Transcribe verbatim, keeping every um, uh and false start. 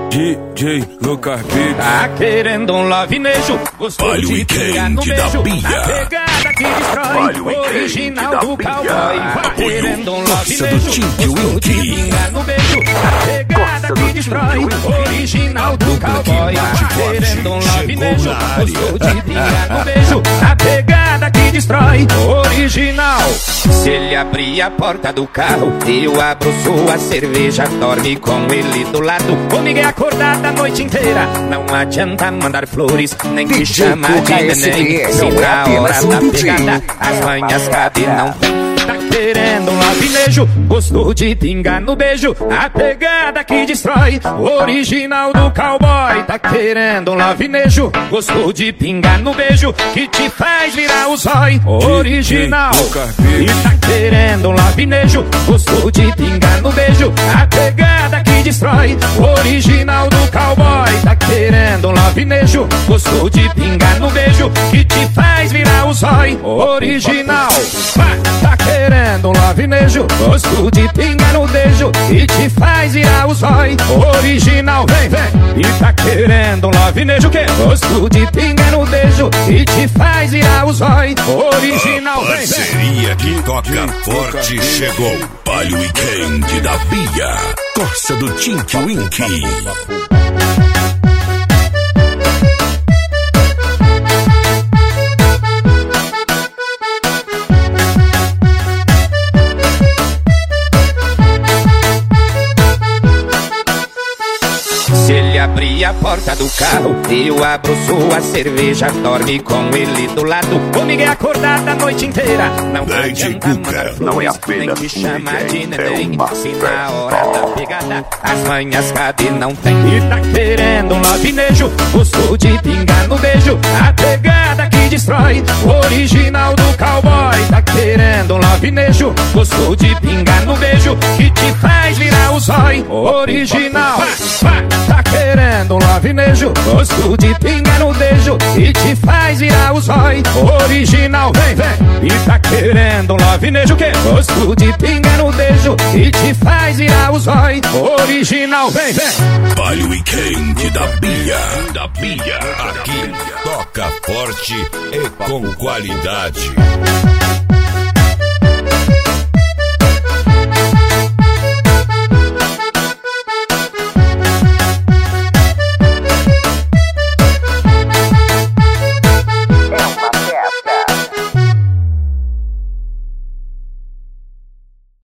D J Lucas Beats. Tá querendo um lovinejo, gostou Olha o de pingar no weekend da beijo, Bia. a pegada que destrói, Olha o weekend original da do Bia. cowboy. Tá Apoio querendo um Força do lovinejo, Tink gostou de Winky. pingar no beijo, a pegada que destrói, original do cowboy. Tá querendo um lovinejo, gostou de pingar no beijo, a pegada que destrói, original. Se ele abrir a porta do carro, eu abro sua cerveja, dorme com ele do lado. Comigo é acordado a noite inteira, não adianta mandar flores, nem que chama de neném. Se na hora da pegada, as manhas cabe não tem. Tá querendo um lovinejo, gostou de pingar no beijo, a pegada que destrói, original do cowboy. Tá querendo um lovinejo, gostou de pingar no beijo, que te faz virar o zói, original. E tá querendo um lovinejo, gostou de pingar no beijo, a pegada que destrói, original do cowboy. Tá querendo um lovinejo, gostou de pingar no beijo, que te faz virar o zói, original. Tá querendo um lovinejo, gosto de pingar no beijo, e te faz virar o zói, original, vem, vem. E tá querendo um lovinejo que gosto de pingar no beijo, e te faz virar o zói, original, vem, vem. Parceria que toca forte chegou. Olha o weekend da Bia. Corsa do Tink Winky. Se ele abrir a porta do carro, eu abro sua cerveja, dorme com ele do lado. Comigo é acordado a noite inteira, não adianta mandar flores, não é apenas nem te um chama de weekend, é neném. uma Se na hora da pegada, as manhas cabe não tem. E tá querendo um lovinejo, gostou de pingar no beijo, a pegada que destrói, original do cowboy. Tá querendo um lovinejo, gostou de pingar no beijo, que te faz virar o zói, original. Tá querendo um lovinejo, gosto de pingar no beijo, e te faz virar o zói, original, vem, vem. E tá querendo um lovinejo que gosto de pingar no beijo, e te faz virar o zói, original, vem, vem. Olha o weekend da Bia. Da Bia. Aqui toca forte e com qualidade.